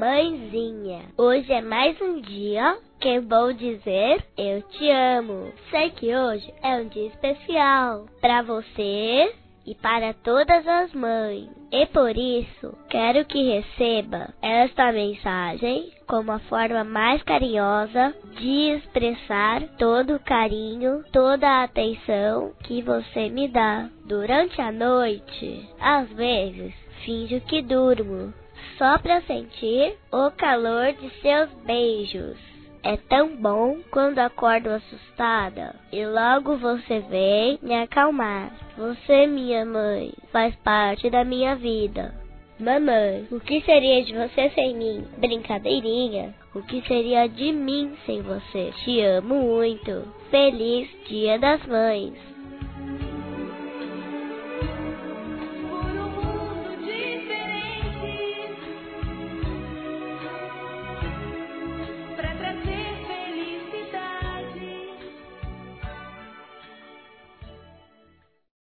Mãezinha, hoje é mais um dia que vou dizer eu te amo. Sei que hoje é um dia especial para você e para todas as mães. E por isso, quero que receba esta mensagem como a forma mais carinhosa de expressar todo o carinho, toda a atenção que você me dá. Durante a noite, às vezes, finjo que durmo, só para sentir o calor de seus beijos. É tão bom quando acordo assustada e logo você vem me acalmar. Você, minha mãe, faz parte da minha vida. Mamãe, o que seria de você sem mim? Brincadeirinha. O que seria de mim sem você? Te amo muito. Feliz Dia das Mães.